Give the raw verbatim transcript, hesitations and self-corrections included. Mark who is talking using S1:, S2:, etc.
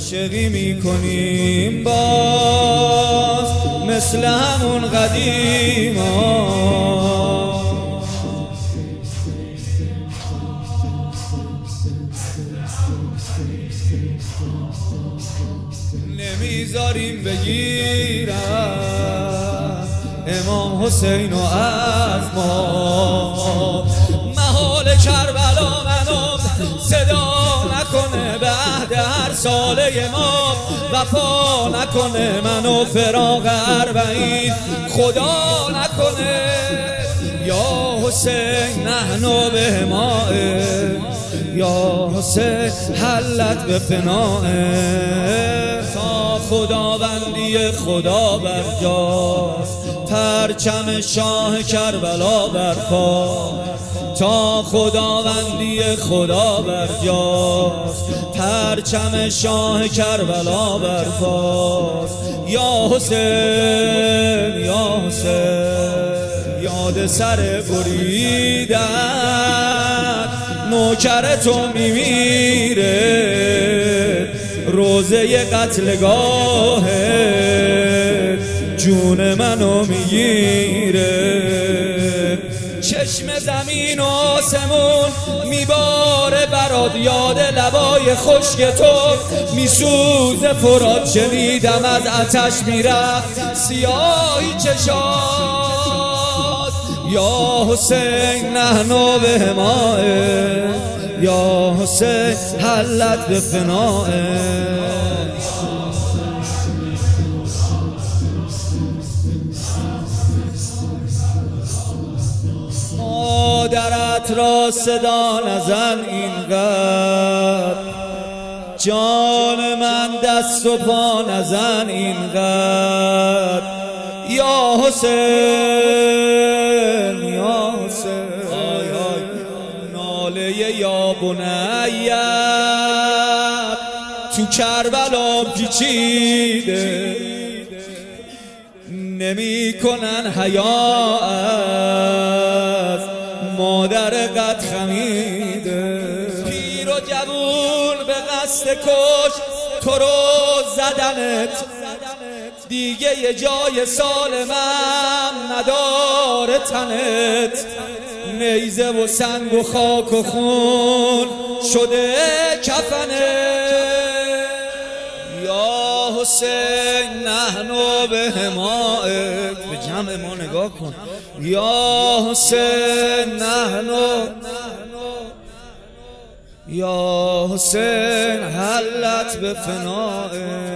S1: عاشقی میکنیم باز مثل همون قدیما، نمیذاریم بگیرن امام حسین و از ما. محال کربلا منو صدا نکنه بعد هر ساله ما، وفا نکنه منو فراق اربعین خدا نکنه. یا حسین نحنو به ماه، یا حسین حلت به فناه. تا خداوندی خدا برجاست پرچم شاه کربلا برپاست، تا خداوندی خدا برجاست پرچم شاه کربلا برپاست. یا حسین یا حسین یاد سر بریدن نوکر تو میمیره، روزه قتلگاه جون منو میگیره. چشم زمین و آسمون میباره برات یاد لبای خشک تو، میسوزه فرات شنیدم از آتش میرفت سیاهی چشات. یا حسین نحنو به ماه، یا حسین حلت به فناه. مادرت را صدا نزن اینقدر، جان من دست و پا نزن اینقدر. یا حسین یا حسین ناله یا بنیت تو کربلا پیچیده، نمی کنن حیا از مادر قد خمیده. پیر و جوون به قصد کش تو رو زدنت، دیگه یه جای سالمم نداره تنت. نیزه و سنگ و خاک و خون شده کفنت. یا حسین نحنو به حمایت، به جمع ما نگاه کن. یا حسین نحنو، یا حسین حلت به فنائت.